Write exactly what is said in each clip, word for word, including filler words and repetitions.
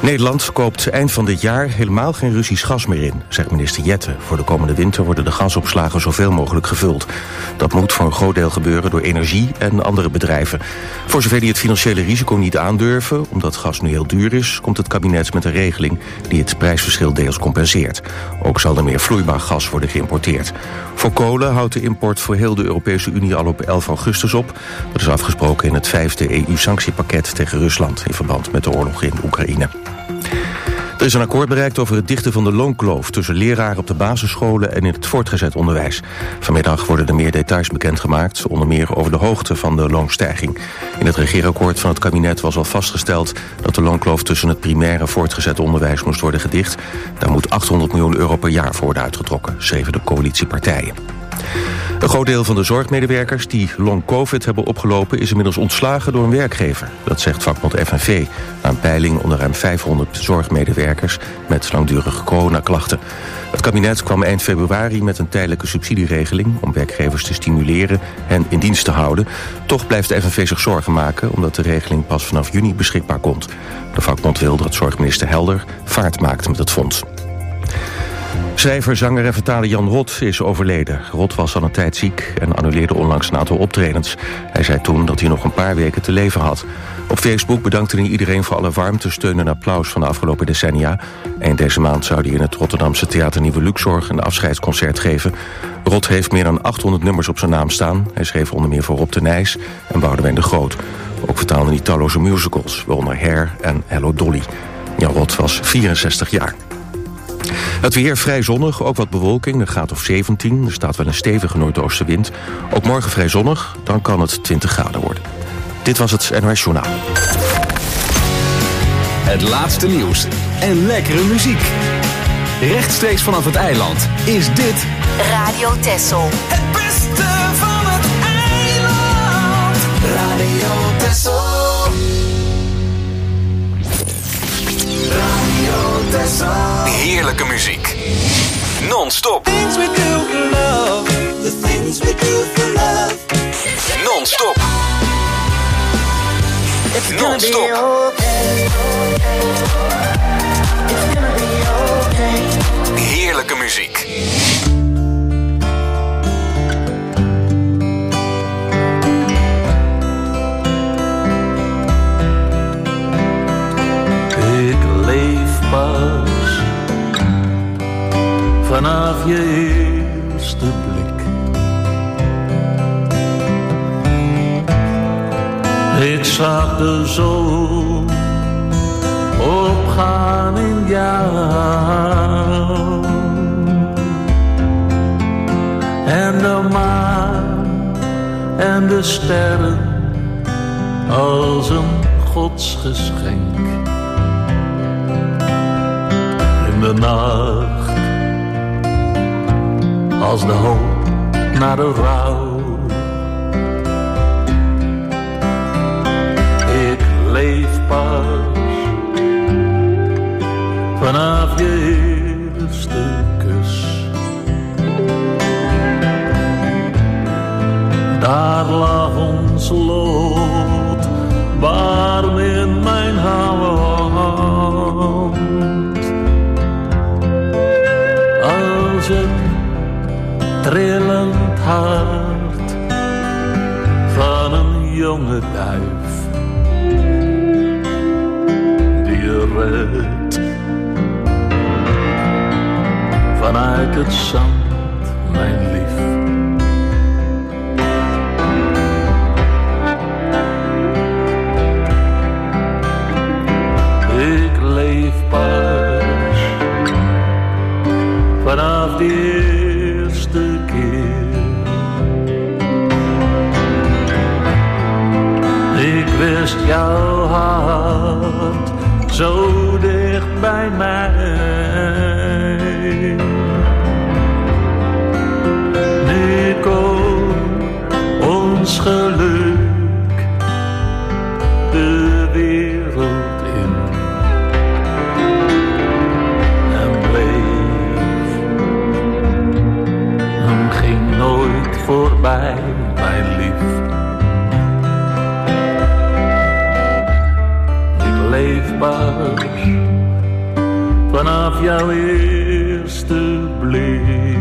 Nederland koopt eind van dit jaar helemaal geen Russisch gas meer in, zegt minister Jette. Voor de komende winter worden de gasopslagen zoveel mogelijk gevuld. Dat moet voor een groot deel gebeuren door energie en andere bedrijven. Voor zover die het financiële risico niet aandurven, omdat gas nu heel duur is, komt het kabinet met een regeling die het prijsverschil deels compenseert. Ook zal er meer vloeibaar gas worden geïmporteerd. Voor kolen houdt de import voor heel de Europese Unie al op elf augustus op. Dat is afgesproken in het vijfde E U-sanctiepakket tegen Rusland in verband met de oorlog in Oekraïne. Er is een akkoord bereikt over het dichten van de loonkloof tussen leraren op de basisscholen en in het voortgezet onderwijs. Vanmiddag worden er meer details bekendgemaakt, onder meer over de hoogte van de loonstijging. In het regeerakkoord van het kabinet was al vastgesteld dat de loonkloof tussen het primair en voortgezet onderwijs moest worden gedicht. Daar moet achthonderd miljoen euro per jaar voor worden uitgetrokken, schreven de coalitiepartijen. Een groot deel van de zorgmedewerkers die long-covid hebben opgelopen is inmiddels ontslagen door een werkgever. Dat zegt vakbond F N V na een peiling onder ruim vijfhonderd zorgmedewerkers met langdurige coronaklachten. Het kabinet kwam eind februari met een tijdelijke subsidieregeling om werkgevers te stimuleren hen in dienst te houden. Toch blijft de F N V zich zorgen maken omdat de regeling pas vanaf juni beschikbaar komt. De vakbond wil dat zorgminister Helder vaart maakt met het fonds. Schrijver, zanger en vertaler Jan Rot is overleden. Rot was al een tijd ziek en annuleerde onlangs een aantal optredens. Hij zei toen dat hij nog een paar weken te leven had. Op Facebook bedankte hij iedereen voor alle warmte, steun en applaus van de afgelopen decennia. Eind deze maand zou hij in het Rotterdamse Theater Nieuwe Luxor een afscheidsconcert geven. Rot heeft meer dan achthonderd nummers op zijn naam staan. Hij schreef onder meer voor Rob de Nijs en Boudewijn de Groot. Ook vertaalde hij talloze musicals, waaronder Hair en Hello Dolly. Jan Rot was vierenzestig jaar. Het weer vrij zonnig, ook wat bewolking, een graad of zeventien. Er staat wel een stevige noordoostenwind. Ook morgen vrij zonnig, dan kan het twintig graden worden. Dit was het N O S Journaal. Het laatste nieuws en lekkere muziek. Rechtstreeks vanaf het eiland is dit Radio Texel. Het beste van het eiland. Radio Texel. Radio Texel. heerlijke muziek. Non-stop. Things we do for love. The things we do for love. Non-stop. It's gonna Non-stop. be okay. It's gonna be okay. Heerlijke muziek. Ik leef pas vanaf je eerste blik. Ik zag de zon opgaan in jou en de maan en de sterren als een godsgeschenk. In de nacht als de hoop naar de rouw. Ik leef pas vanaf je eerste kus. Daar lag ons lot warm in mijn hand. Als het trillend hart van een jonge duif die je redt vanuit het zand, mijn lief. Ik leef pas vanaf die eerste keer. Ik wist jouw hart zo dicht bij mij. Nu komt ons geluk de wereld in en bleef en ging nooit voorbij, mijn lief. Ik leef pas vanaf jouw eerste blik.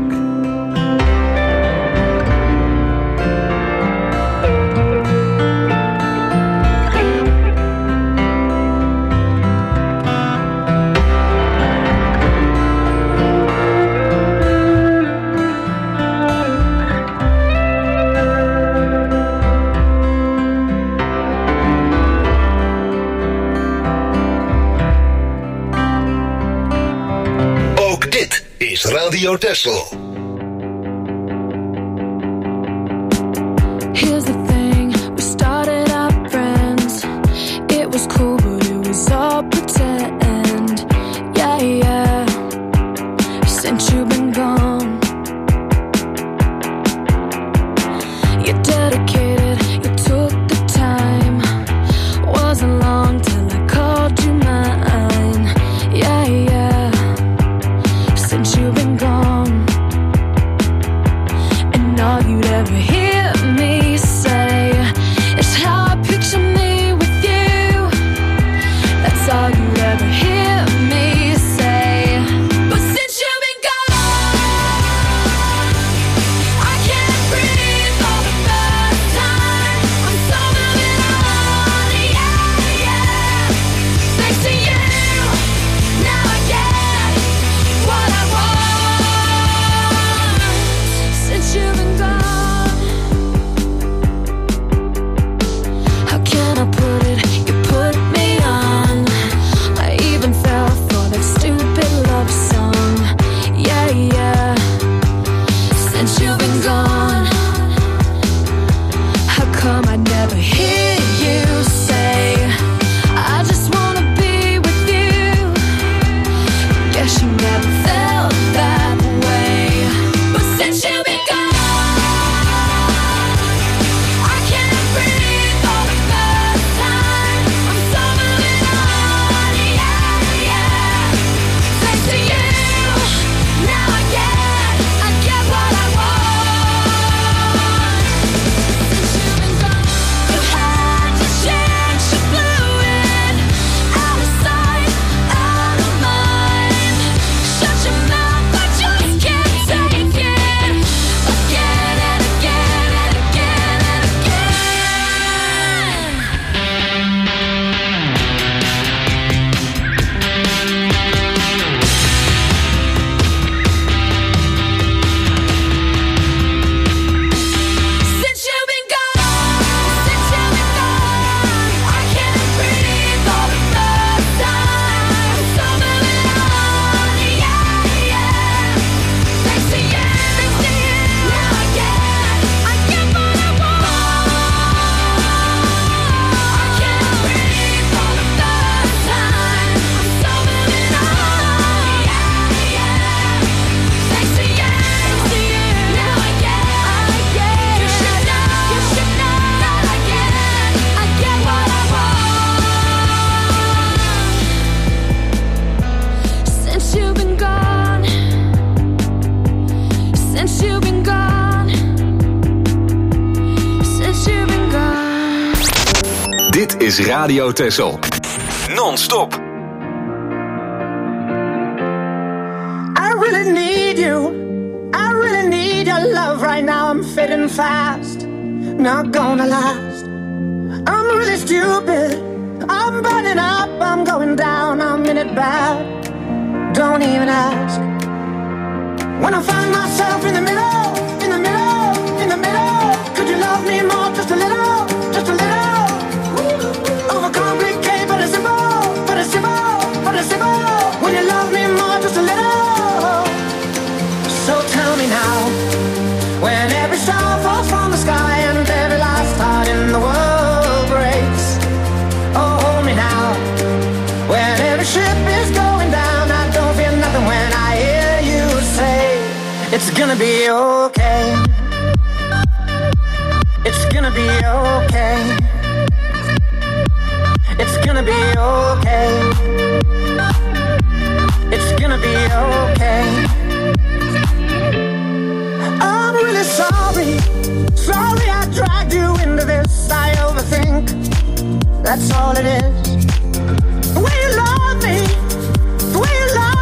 Radio Texel. Here's the thing, we started out friends. It was cool, but it was all pretend. Yeah, yeah. Since you've been gone, you're dedicated, you took the time. Wasn't long till I called you mine. Yeah, yeah. Since you've been gone, and all you'd ever hear me say is how I picture me with you. That's all you'd ever hear me say. But since you've been gone, I can't breathe for the first time. I'm so moving on, yeah, yeah. Thanks to you, now I get what I want. Since you've been gone, how can I put it? You put me on. I even fell for that stupid love song. Yeah, yeah. Since you've been gone, how come I never hear you say I just wanna be with you? Guess you never felt that way. But since you've been gone, I can't breathe for the first time. I'm so moving on, yeah, yeah. Thanks to you, now I get, I get what I want. Since you've been gone, you had to change, you blew it. Out of sight, out of mind. Shut your mouth, I just can't take it. Again and again and again and again. Since you've been gone, since you've been gone, I can't breathe for the first time. I'm so moving on, yeah, yeah. Thanks to you, thanks to you, now I get, I get what I want. I can't breathe for the first time. I'm so moving on, yeah, yeah. Thanks to you, thanks to you, now I get, I get. You should know, you should know that I get, I get what I want. Since you've been gone, since you've been gone, since you've been gone. Dit is Radio Texel. Non-stop. I really need you. I really need your love right now. I'm fading fast, not gonna last. I'm really stupid. I'm burning up. I'm going down. I'm in it bad. Don't even ask. When I find myself in the middle, in the middle, in the middle, could you love me more? Just a little, just a little. Overcomplicate, but it's simple, but it's simple, but it's simple. When you love me more, just a little. So tell me now, when every star falls from the sky and every last heart in the world breaks. Oh, hold me now, when every ship is going down. I don't feel nothing when I hear you say it's gonna be okay. It's gonna be okay. It's gonna be okay. It's gonna be okay. I'm really sorry. Sorry I dragged you into this. I overthink. That's all it is. The way you love me, the way you love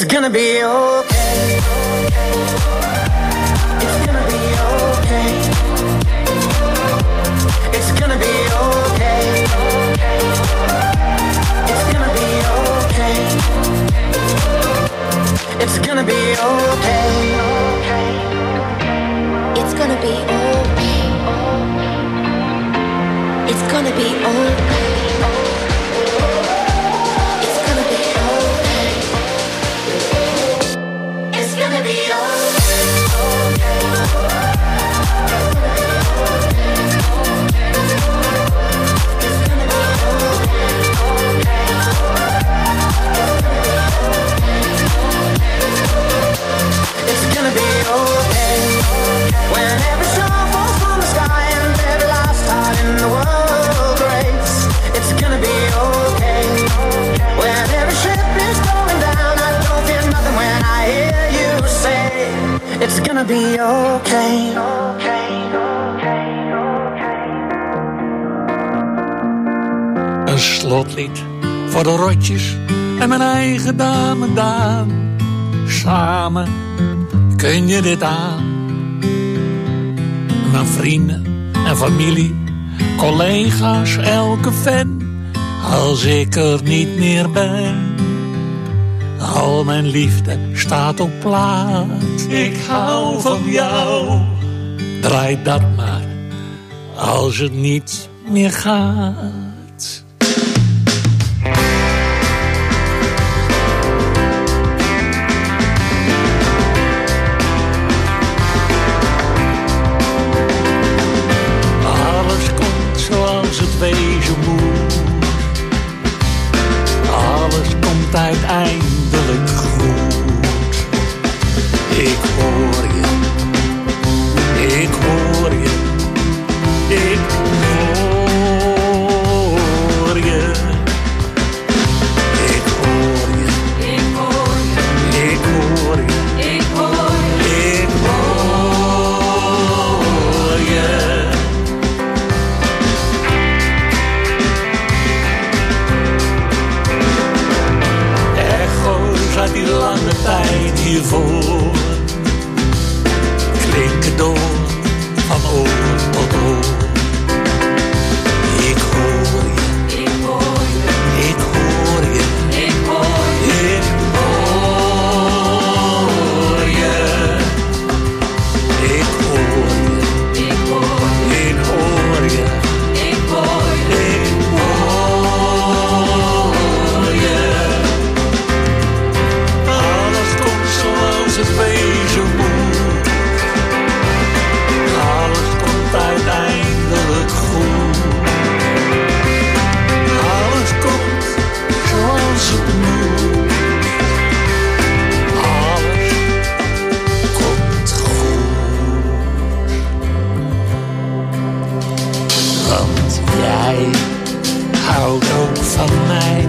gonna be okay. It's gonna be okay. It's gonna be okay. It's gonna be okay. It's gonna be okay. It's gonna be okay. It's gonna be okay. It's gonna be okay. It's gonna be It's gonna be okay. When every star falls from the sky and every last heart in the world breaks, it's gonna be okay. When every ship is going down, I don't feel nothing when I hear you say, it's gonna be okay. Een slotlied voor de rotjes en mijn eigen dame Daan. Samen kun je dit aan. Mijn vrienden en familie, collega's, elke fan. Als ik er niet meer ben, al mijn liefde staat op plaat. Ik hou van jou, draai dat maar als het niet meer gaat. Wezen moet. Alles komt uiteindelijk goed. Ik hoor je, ik hoor je, ik hoor je. Ik hoor je, ik hoor je, ik hoor je, ik hoor je, ik hoor je. Uit die lange tijd hiervoor klinken door van oor tot oor. Ik hoor je, ik hoor je, ik hoor je, ik hoor je, ik hoor je, ik hoor je, ik hoor je, ik hoor je, ik hoor je, ik hoor je. Zoals het wezen moet. Alles komt uiteindelijk goed. Alles komt zoals het moet. Alles komt goed. Want jij houdt ook van mij.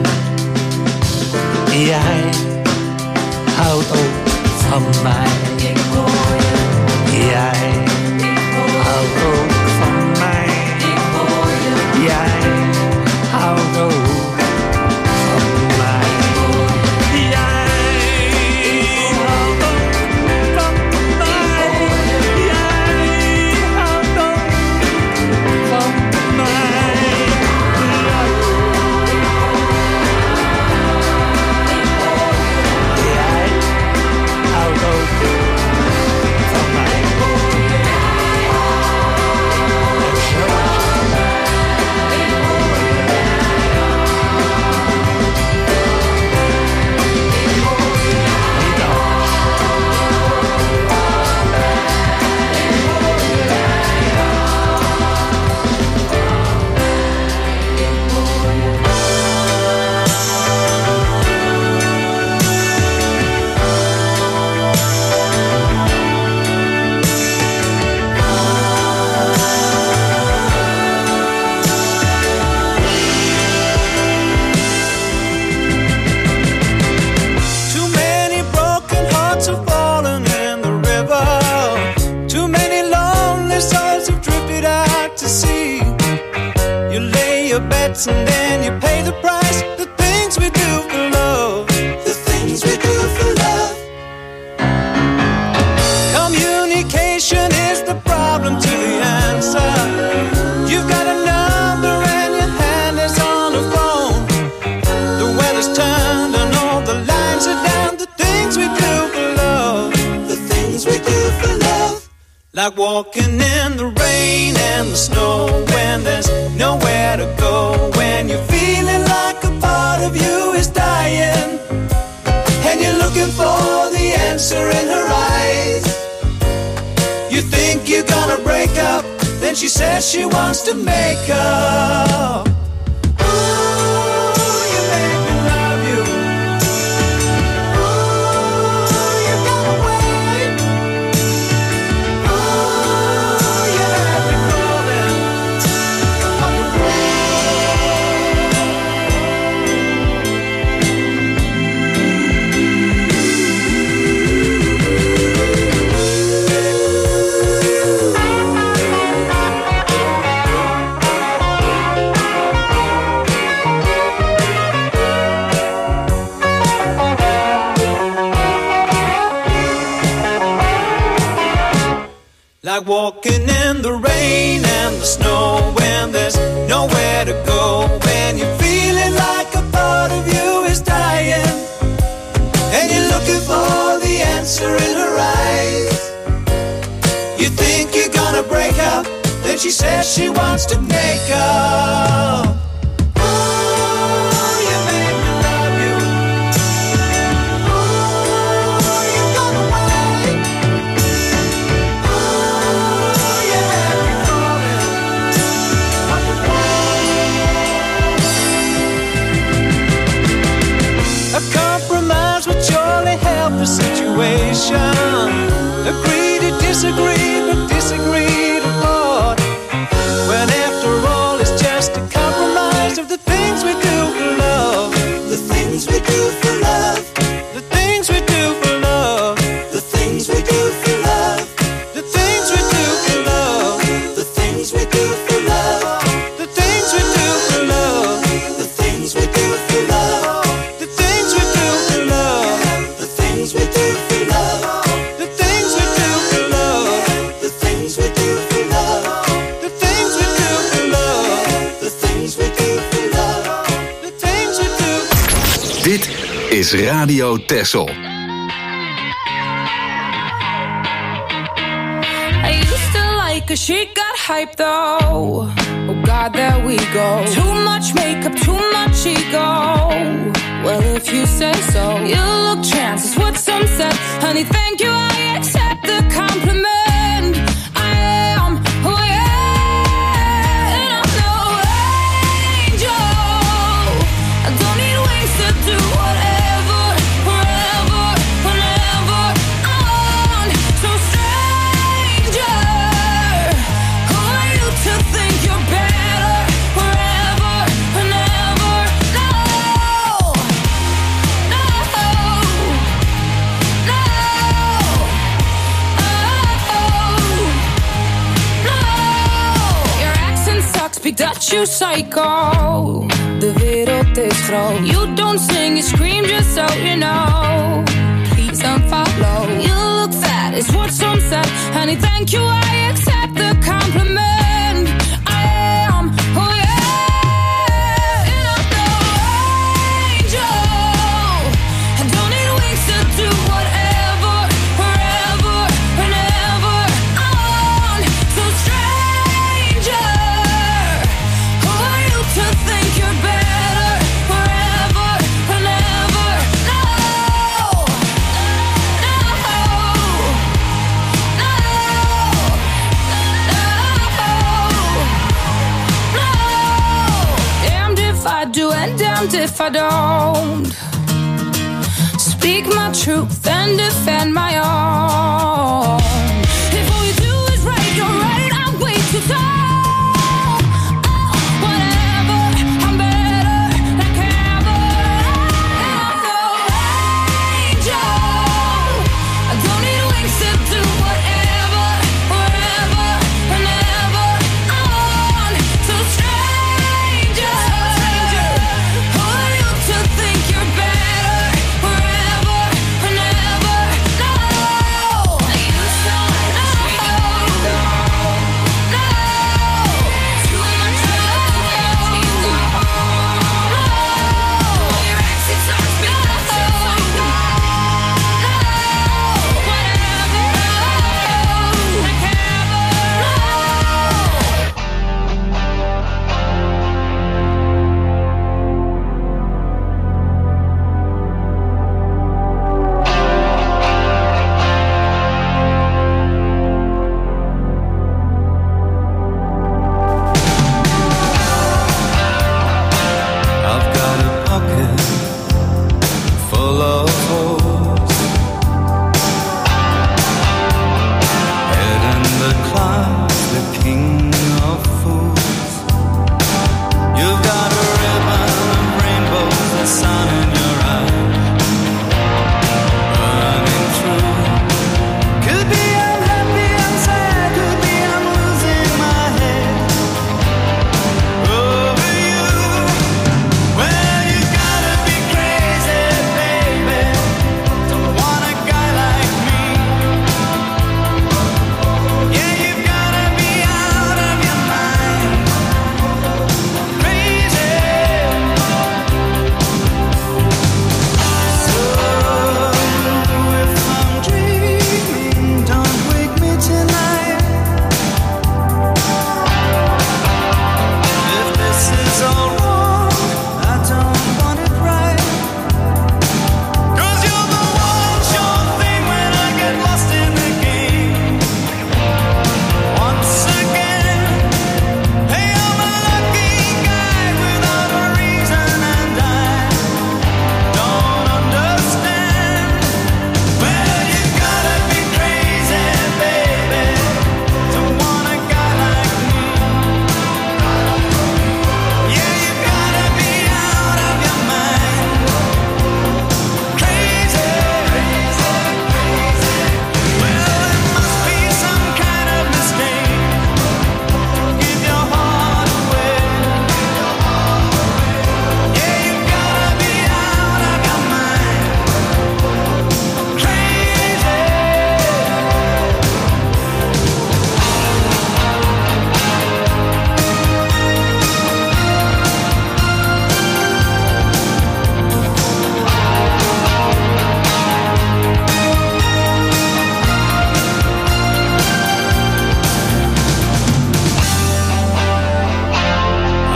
Jij houdt ook van mij. Ik hoor je. Jij houdt ook van mij. Ik hoor je. Jij houdt ook van mij. Jij houdt ook van mij. Jij houdt ook van mij. Houdt ook van mij. bets and then you pay the price. The things we do for love, the things we do for love. walking in the rain and the snow when there's nowhere to go, when you're feeling like a part of you is dying and you're looking for the answer in her eyes. You think you're gonna break up, then she says she wants to make up. Like walking in the rain and the snow when there's nowhere to go, when you're feeling like a part of you is dying and you're looking for the answer in her eyes. You think you're gonna break up, then she says she wants to make up. Agree to disagree, but disagree to part. When after all it's just a compromise of the things we do for love. The things we do for love. The things we do for love. The things we do for love. The things we do for love. The things we do for love. The things we do for love. The things we do for love. The things we do for love. The things we do for love. Dit is Radio Texel. I used to like her, she got hype though. Oh God, there we go. Too much makeup, too much ego. Well, if you say so, you look chances, what some said. Honey, thank you, I accept the compliment. I am who I am, and I'm no angel. I don't need wings to do whatever, wherever, whenever I want. So stranger, who are you to think you're better, wherever, whenever? No, no, no, oh, no. Your accent sucks, big Dutch, you psycho. De wereld is groot. You don't sing, you scream just so you know. Please unfollow. You look fat, is what some said. Honey, thank you, I accept the compliment. I am who I am, and I'm no angel. I don't need wings to do whatever, wherever, whenever I want. So stranger, who are you to think you're better, wherever, whenever? No, no, no, no, no. Damned if I do and damned if I don't. Speak my truth and defend my own. If all you do is right, you're right, I'm way too tall. Oh, whatever, I'm better than ever. I'm no angel. I don't need wings to do whatever, wherever, whenever I want. So stranger, who are you to think you're better, wherever, whenever? No, I used to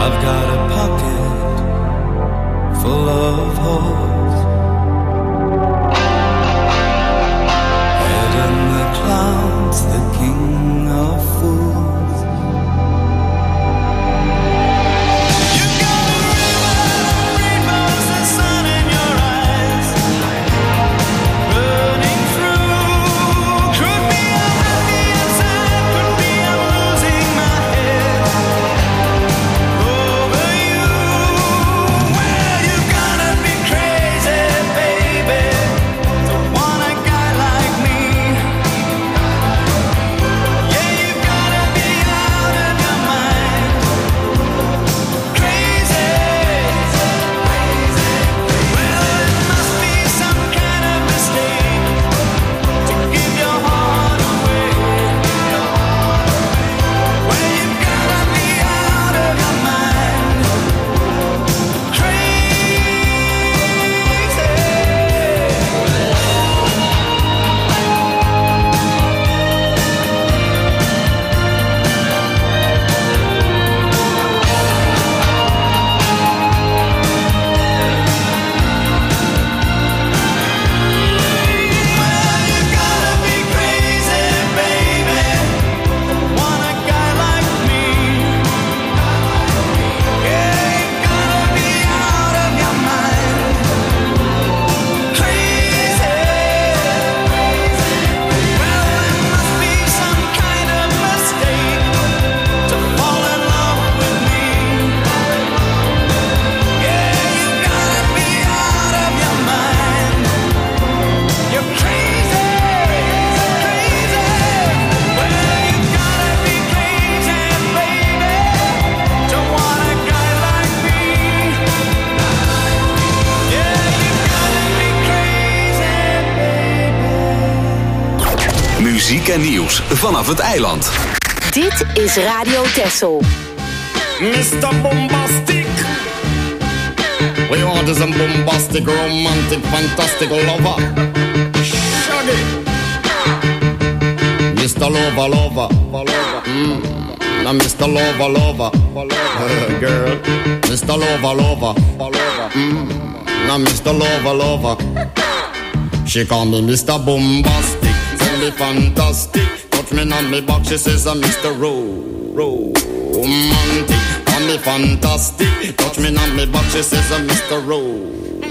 I've got a pocket full of holes. Head in the clouds, the king of fools. You got a river of rainbows and sun in your eyes, burning through. Could be I'm happy inside, could be I'm losing my head over you. Well, you gotta be crazy, baby, to want a guy like me. Yeah, you gotta be out of your mind, crazy. Well, it must be some kind of mistake to give your heart away. Well, you gotta be out of your mind, crazy. Well, you gotta be crazy, baby, want a guy like me. Yeah, you gotta be out of your mind, crazy. Well, it must be some kind of mistake to fall in love with me. Yeah, you gotta be out of your mind. You're crazy, crazy. Well, you gotta be crazy, baby, to want a guy like me. Yeah, you gotta be crazy, baby. Muziek en nieuws vanaf het eiland. Dit is Radio Texel. mister Bombastic. We want is a bombastic, romantic, fantastic lover. Shaggy. mister Lover, lover. Mm. Now mister Lover, lover. Uh, girl. mister Lover, lover. Mm. Now mister Lover, lover. She call me mister Bombastic. Tell me fantastic. Touch me on me back, she says I'm mister Ro- Romantic. Call me fantastic. Touch me on me back, she says I'm mister Ro-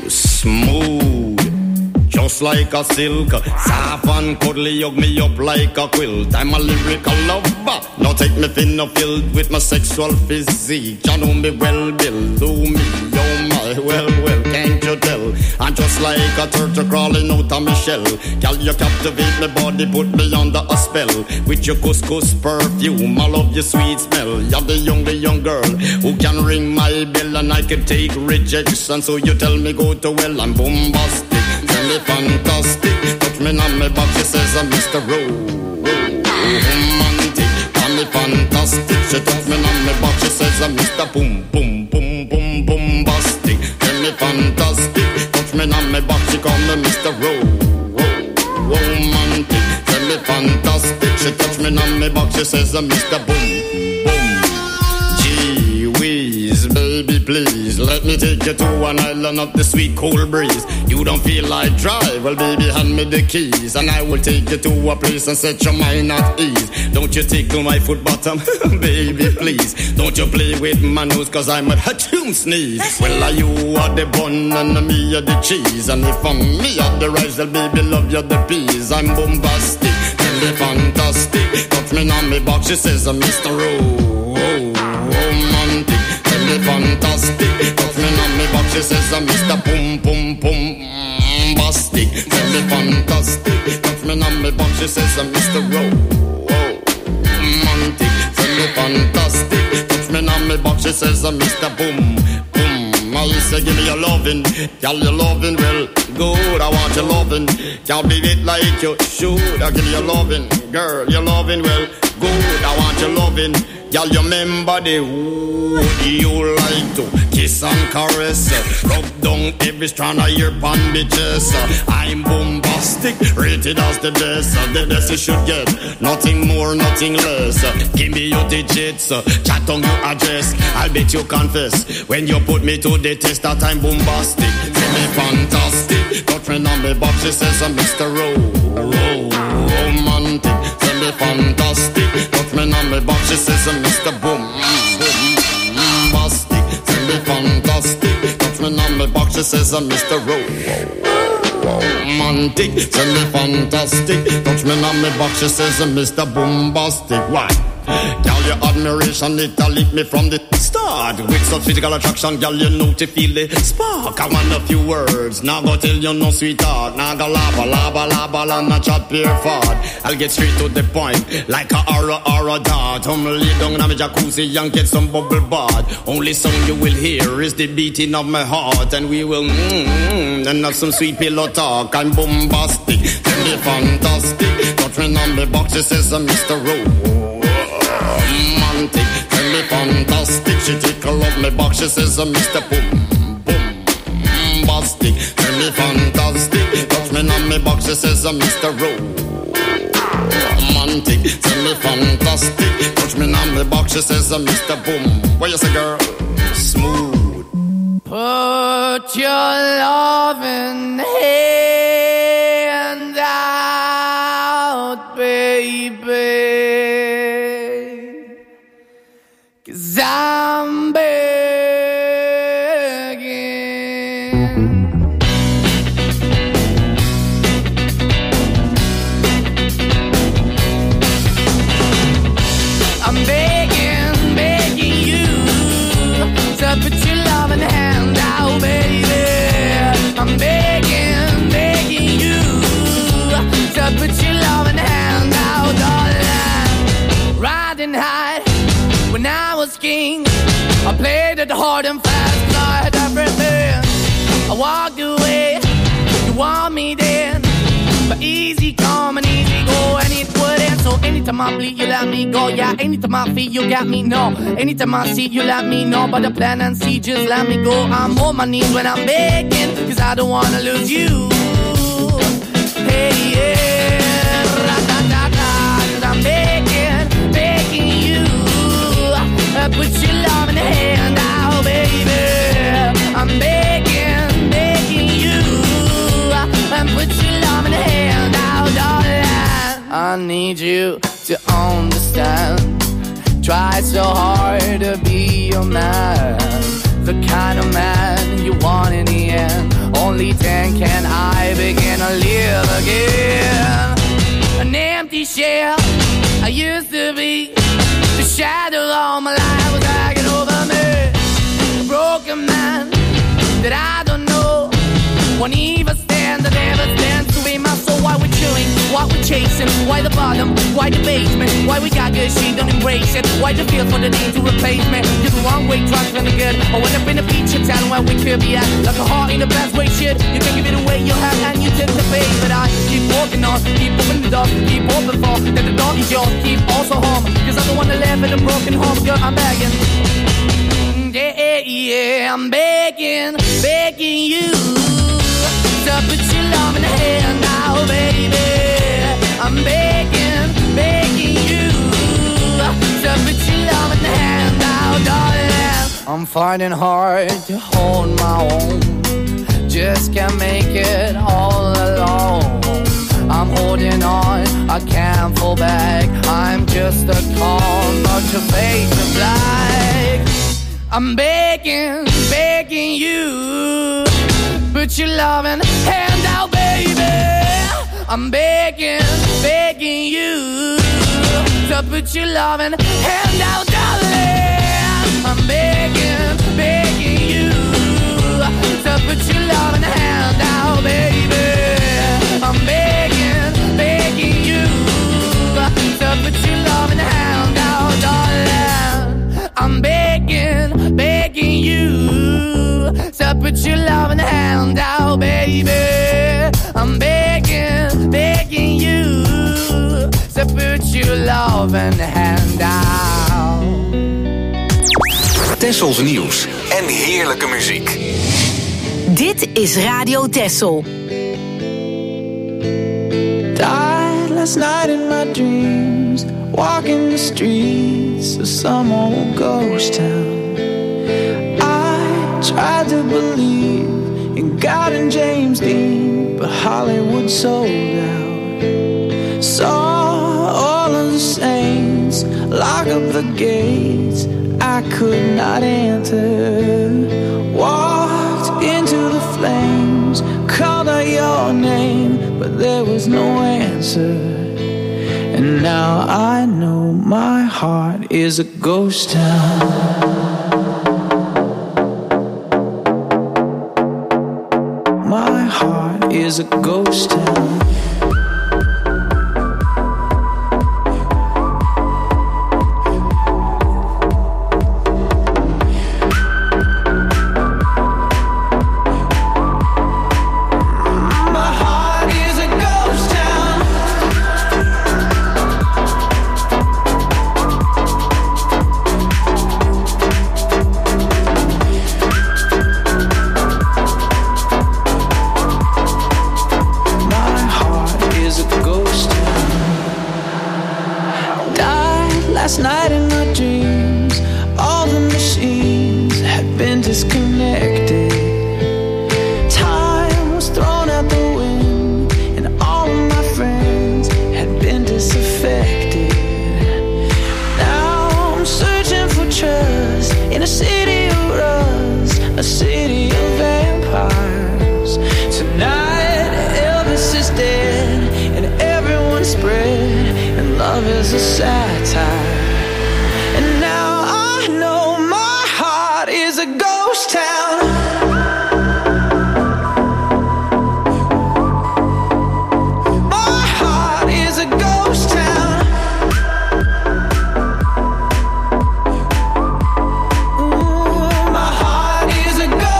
Smooth. Just like a silk, soft and cuddly, hug me up like a quilt. I'm a lyrical lover. Now take me thin or filled with my sexual physique. You know me well, Bill. Do me, oh my, well, well, can't you tell? I'm just like a turtle crawling out of my shell. Girl, you captivate my body, put me under a spell. With your couscous perfume, I love your sweet smell. You're the young, the young girl who can ring my bell, and I can take rejection. So you tell me go to well, I'm bombastic. Tell me fantastic. Touch me on my back, she says I'm mister Ro- Romantic. Tell me fantastic. She touch me on my back, she says I'm mister Boom, boom, boom, boom, bombastic. Tell me fantastic. Touch me on my back, she call me mister Ro- Ro- Romantic. Tell me fantastic. She touch me on my back, she says I'm mister Boom, boom. Gee whiz, baby, please let me take you to an island of the sweet cold breeze. You don't feel like drive? Well, baby, hand me the keys, and I will take you to a place and set your mind at ease. Don't you tickle my foot bottom, baby, please. Don't you play with my nose, cause I'm a hatchoon sneeze. Well, are you are the bun and me are the cheese, and if I'm me are the rice, well, baby, love you the peas. I'm bombastic, tell me fantastic. Touch me on me box, she says I'm mister Ro- Romantic. Tell me fantastic. Touch me on me box, she says I'm mister Boom, boom, boom, bombastic. Tell me fantastic. Touch me on me box, she says I'm mister Ro- Romantic. Tell me fantastic. Touch me on me box, she says I'm mister Boom, boom. I say give me your lovin', girl, your lovin' well good. I want your lovin', can't leave it like you should. I give you your lovin', girl, your lovin' well good. I want your lovin', Girl, you remember the who you like to kiss and caress, rub down every strand of your bandages. I'm bombastic, rated as the best. The best you should get, nothing more, nothing less. Give me your digits, chat on your address. I'll bet you confess when you put me to the test that I'm bombastic. Tell me fantastic, touch me on me box, she says I'm Mister Ro- Romantic. Tell me fantastic, touch me on me box, she says I'm Mister Boom. Bombastic, tell me fantastic, touch me on me box, she says I'm Mister Ro- Romantic, tell me fantastic, touch me on me box, she says I'm Mister Bombastic. Why? Girl, your admiration, it a lit me from the start. With such physical attraction, girl, you know to feel the spark. I want a few words, now go tell you no sweetheart. Now go lava, lava, lava, lava, not chat pure fart. I'll get straight to the point, like a aura, aura dart. I'm lay down in my jacuzzi and get some bubble bath. Only song you will hear is the beating of my heart. And we will mmm, and have some sweet pillow talk. I'm bombastic, tell me fantastic. Touch me on the box, she says I'm Mister Ro- Romantic, tell me fantastic. She tickle up my box, she says I'm Mister Boom, boom, bombastic. Tell me fantastic, touch me on my box, she says I'm Mister Ro- Romantic. Tell me fantastic, touch me on my box, she says I'm Mister Boom. What you say, girl? Smooth. Put your loving hand out, baby. I'm begging. I'm begging, begging you to put your loving hand out, baby. I'm begging, begging you to put your loving hand out, darling. Riding high when I was king, I played it hard and fast, I had everything. I walked away, you want me then, but easy come and easy go, and it wouldn't. So anytime I bleed, you let me go. Yeah, anytime I feel, you got me, no. Anytime I see, you let me know. But the plan and see, just let me go. I'm on my knees when I'm begging, cause I don't wanna lose you. Hey, yeah, ra-da-da-da, cause I'm begging, begging you. Put your love in the hand out, baby. I'm begging, begging you. And put your love in the hand out, darling. I need you to understand. Try so hard to be your man, the kind of man you want in the end. Only then can I begin to live again. An empty shell I used to be. The shadow all my life was hanging over me. A broken man that I don't know won't even stand, that never stands to be my soul. Why we're chewing, why we're chasing, why the bottom, why the basement, why we got good, she don't embrace it, why the feel for the need to replace me. You're the wrong way, trying to good. I went up in a feature town where we could be at, like a heart in the best way, shit. You can give it away, you have, and you take the pay. But I keep walking on, keep opening the door, keep open for, that the door is yours, keep also home. Cause I don't wanna live in a broken home, girl, I'm begging. Yeah, yeah, I'm begging, begging you to put your love in the hand now, baby. I'm begging, begging you to put your love in the hand now, darling. I'm finding hard to hold my own, just can't make it all alone. I'm holding on, I can't fall back. I'm just a call, but your face is black. I'm begging, begging you, put your loving hand out, baby. I'm begging, begging you to put your loving hand out, darling. I'm begging, begging you to put your loving hand out, baby. I'm begging, begging you to put your loving hand out, darling. I'm begging, begging you to put your loving hand out, baby. I'm begging, begging you to put your loving hand out. Tessels nieuws en heerlijke muziek. Dit is Radio Tessel. Died last night in my dreams, walking the streets of some old ghost town. I tried to believe in God and James Dean, but Hollywood sold out. Saw all of the saints lock up the gates I could not enter. Walked into the flames, called out your name, but there was no answer. And now I know my heart is a ghost town. My heart is a ghost town. Last night in my dreams, all the machines had been disconnected. Time was thrown out the wind, and all of my friends had been disaffected. Now I'm searching for trust in a city of rust, a city of vampires. Tonight Elvis is dead, and everyone's spread, and love is a satire. And now I know my heart is a ghost town. My heart is a ghost town. Ooh, my heart is a ghost town.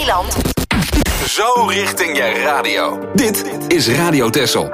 eiland. Zo richting je radio. Dit is Radio Texel.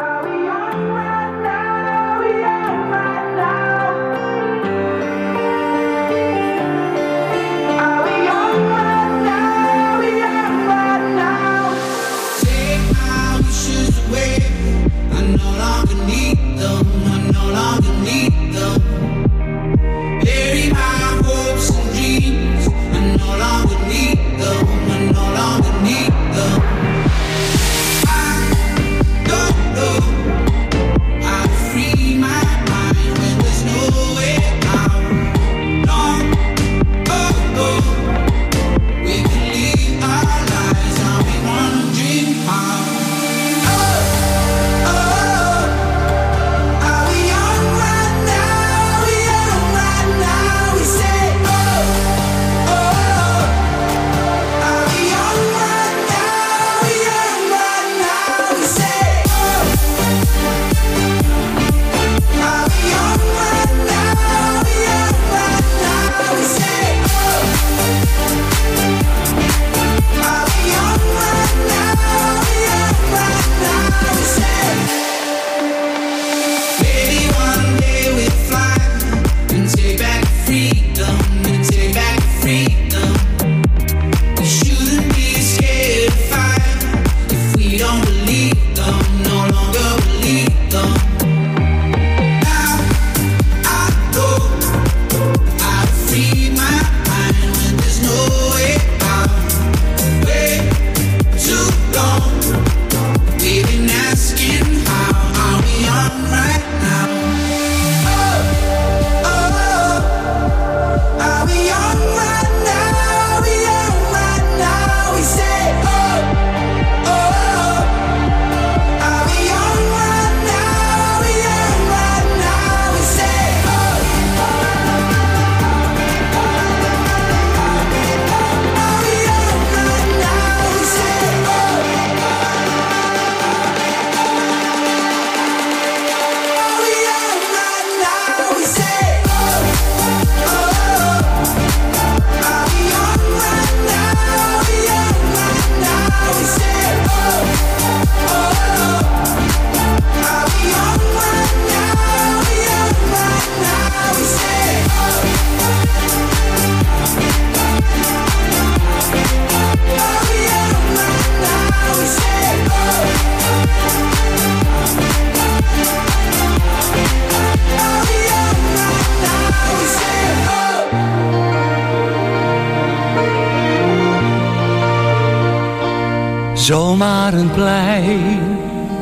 Zomaar een plein,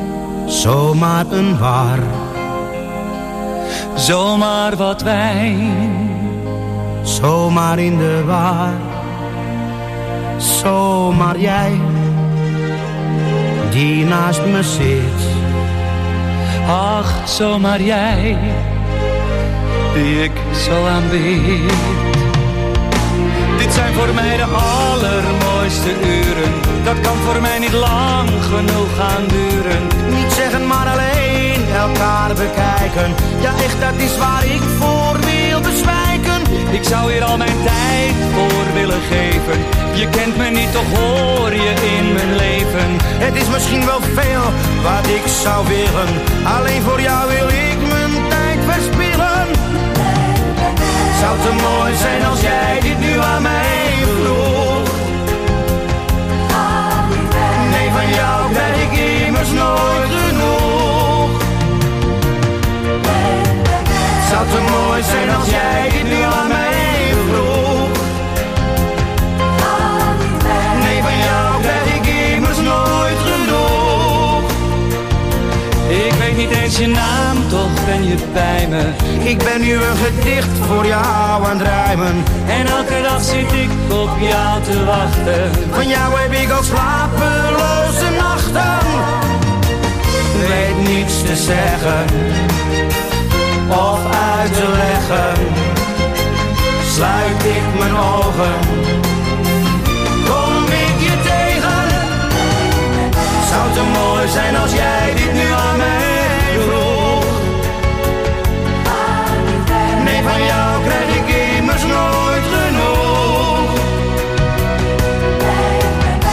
zomaar een bar, zomaar wat wijn, zomaar in de war, zomaar jij, die naast me zit. Ach, zomaar jij, die ik zo aanbid. Dit zijn voor mij de allermooiste uren. Dat kan voor mij niet lang genoeg gaan duren. Niet zeggen, maar alleen elkaar bekijken. Ja, echt, dat is waar ik voor wil bezwijken. Ik zou hier al mijn tijd voor willen geven. Je kent me niet, toch hoor je in mijn leven. Het is misschien wel veel wat ik zou willen. Alleen voor jou wil ik mijn tijd verspillen. Zou te mooi zijn als jij dit nu aan mij vroeg. Nee, van jou krijg ik immers nooit genoeg. Zou te mooi zijn als jij dit nu aan mij vroeg. Nee, van jou krijg ik immers nooit genoeg. Ik weet niet eens je naam, toch ben je bij me. Ik ben nu een gedicht voor jou aan het rijmen. En elke dag zit ik op jou te wachten. Van jou heb ik al slapeloze nachten. Weet niets te zeggen of uit te leggen. Sluit ik mijn ogen, kom ik je tegen. Zou te mooi zijn als jij dit nu aan mij vroeg. Nee, van jou krijg ik immers nooit genoeg.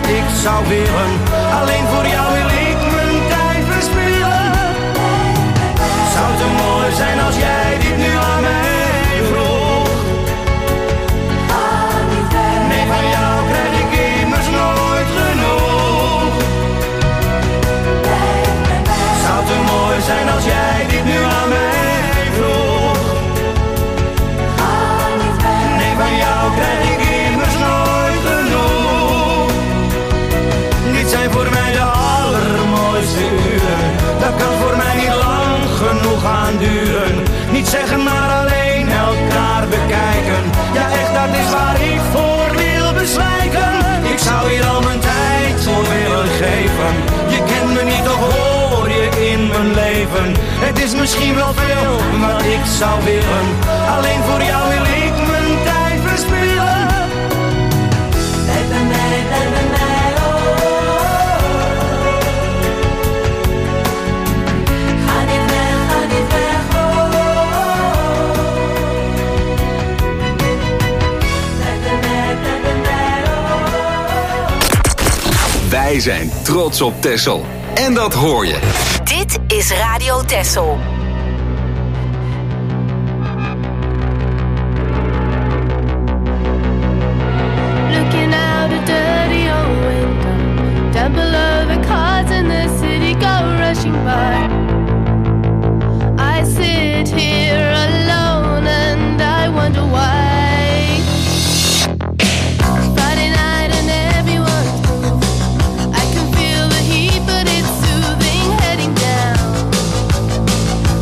ik zou willen. Alleen voor jou wil ik mijn tijd verspillen. Zou het te mooi zijn als jij dit nu aan mij vroeg? Nee, van jou krijg ik immers nooit genoeg. Zou het te mooi zijn als jij dit nu aan mij vroeg? Nee, van jou krijg ik immers nooit genoeg. Dit zijn voor mij de allermooiste uren. Dat kan voor mij niet lang genoeg aanduren. Niet zeggen maar alleen elkaar bekijken. Ja echt, dat is waar ik voor wil bezwijken. Ik zou hier al mijn tijd voor willen geven. Je kent me niet, toch hoor je in mijn leven. Het is misschien wel veel wat ik zou willen. Alleen voor jou wil ik mijn tijd verspillen. Blijf bij mij, blijf bij mij, oh. Ga niet weg, ga niet weg, oh. Blijf bij mij, blijf bij mij, oh. Wij zijn trots op Texel. En dat hoor je. Dit is Radio Texel. Looking out a dirty old window, down below the cars in the city go rushing by. I sit here alone and I wonder why. Friday night and everyone's moving. I can feel the heat, but it's soothing, heading down.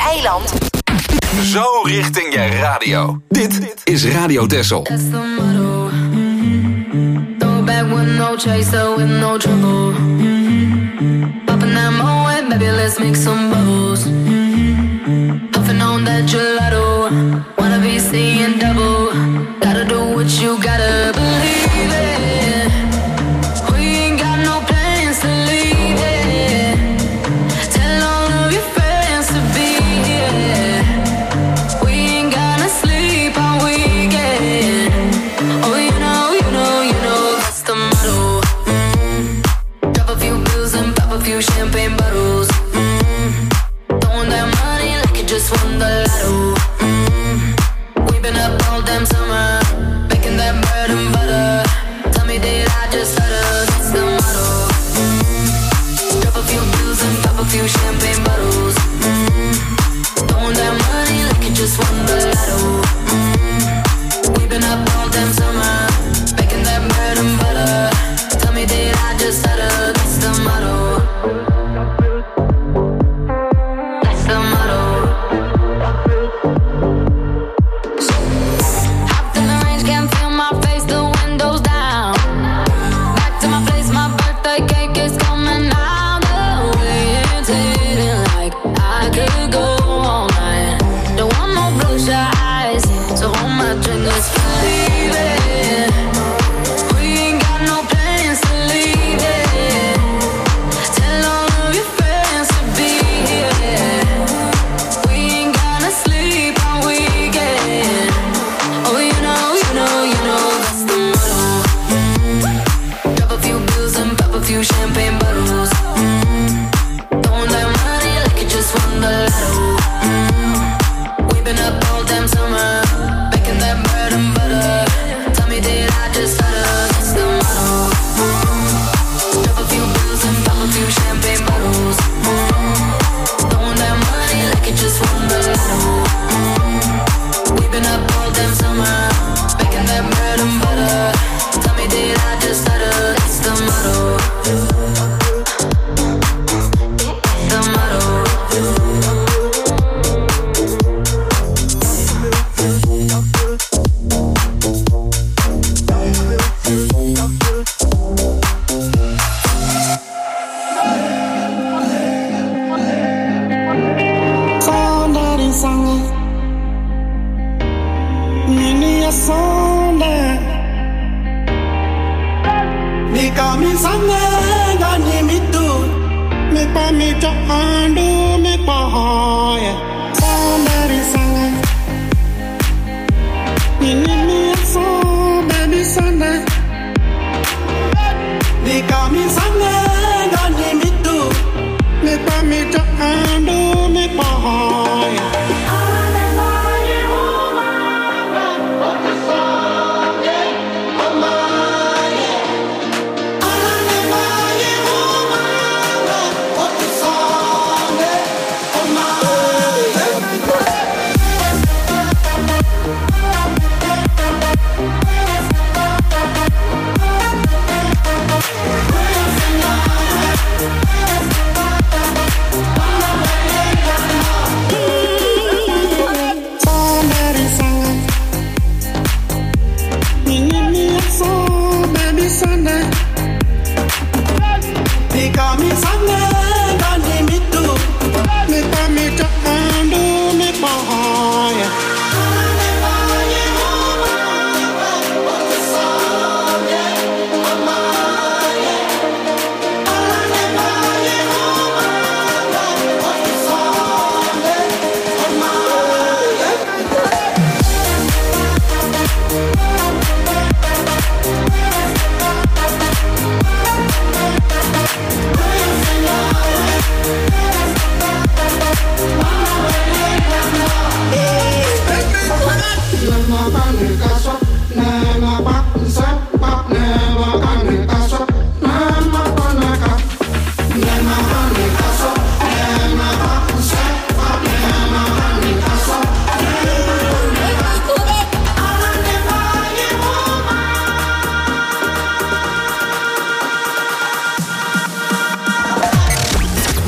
eiland. Zo richting je radio. Dit is Radio Texel. That's the motto. Throw back with no chaser, with no trouble. Popping that moe, baby, let's make some bubbles. Puffing on that gelato. Wanna be seeing double. Gotta do what you gotta believe it. We ain't got no plans to leave it. Tell all of your friends to be here. We ain't gonna sleep all weekend. Oh, you know, you know, you know that's the motto. Mm. Drop a few bills and pop a few champagne bottles. Mm. Throwing that money like you just won the lotto. Mm. We've been up all damn summer, making that bread and butter. Tell me, did I just stutter? That's the motto. Mm. Drop a few bills and pop a few champagne bottles. Mm. Throwing that money like you just won the lotto. Mm. We've been up all damn summer, making that bread and butter. Tell me, did I just stutter? That's the motto. That's the motto. Hopped in the range, can't feel my face, the windows down. Back to my place, my birthday cake is coming out. The way it's hitting, like I could go all night. Don't want no bloodshot eyes, so hold my drink, let's believe it. We ain't got no plans to leave it. Tell all of your friends to be here. We ain't gonna sleep all weekend. Oh, you know, you know, you know that's the motto. Mm. Drop a few bills and pop a few champagne bottles. Mm. Throwing that money like you just won the lotto. Mm. We've been up all damn summer, making that bread and butter. Tell me, did I just stutter? That's the motto. Mm. Drop a few bills and pop a few champagne bottles. Mm. Throwing that money like you just won the lotto. Mm. We've been up all damn summer, making that bread and butter. Tell me, did I just stutter? That's the motto. The motto. Sondari sanga Nini ya sonda Nikami sanga Gani mitu Mipa mita andu Mipa hoya Sondari sanga Nini ya sonda Baby sonda Nikami sanga Gani mitu Mipa mita andu Mipa hoya We'll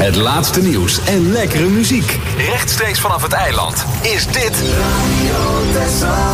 Het laatste nieuws en lekkere muziek. Rechtstreeks vanaf het eiland is dit Radio Texel.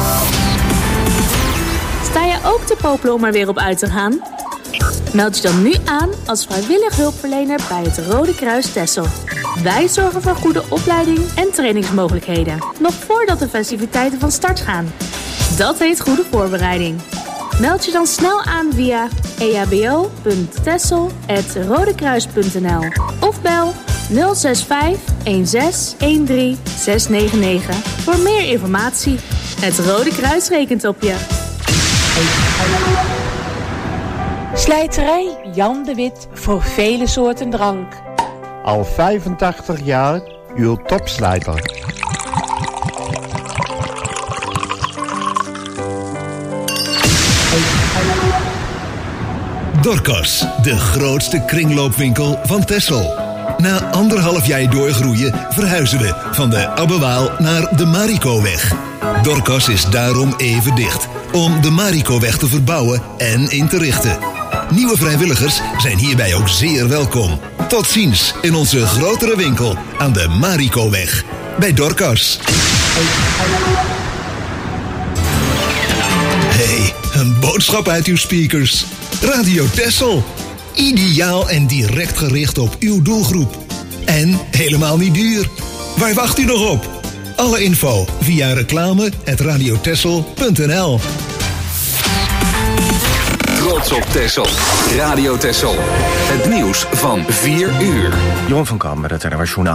Sta je ook te popelen om er weer op uit te gaan? Meld je dan nu aan als vrijwillig hulpverlener bij het Rode Kruis Texel. Wij zorgen voor goede opleiding en trainingsmogelijkheden, nog voordat de festiviteiten van start gaan. Dat heet goede voorbereiding. Meld je dan snel aan via e h b o punt texel apenstaartje rodekruis punt n l of bel nul zes vijf een zes een drie zes negen negen voor meer informatie. Het Rode Kruis rekent op je. Slijterij Jan de Wit voor vele soorten drank. Al vijfentachtig jaar uw topslijter. Dorcas, de grootste kringloopwinkel van Texel. Na anderhalf jaar doorgroeien verhuizen we van de Abbewaal naar de Marikoweg. Dorcas is daarom even dicht, om de Marikoweg te verbouwen en in te richten. Nieuwe vrijwilligers zijn hierbij ook zeer welkom. Tot ziens in onze grotere winkel aan de Marikoweg. Bij Dorcas. Hey, een boodschap uit uw speakers. Radio Texel. Ideaal en direct gericht op uw doelgroep. En helemaal niet duur. Waar wacht u nog op? Alle info via reclame at radio texel punt n l. Trots op Texel. Radio Texel. Het nieuws van vier uur. Johan van Kam met het N R S Journaal.